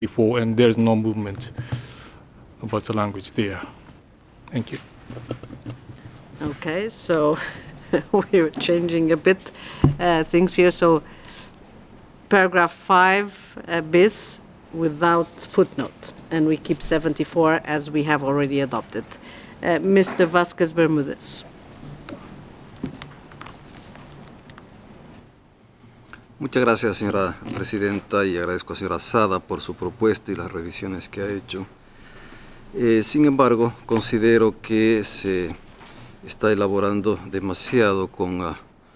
before, and there's no movement about the language there. Thank you. Okay, so we're changing a bit things here. So paragraph 5 bis without footnote, and we keep 74 as we have already adopted. Mr. Vasquez Bermudez. Muchas gracias, señora presidenta, y agradezco a señora Sada por su propuesta y las revisiones que ha hecho. Sin embargo, considero que se está elaborando demasiado con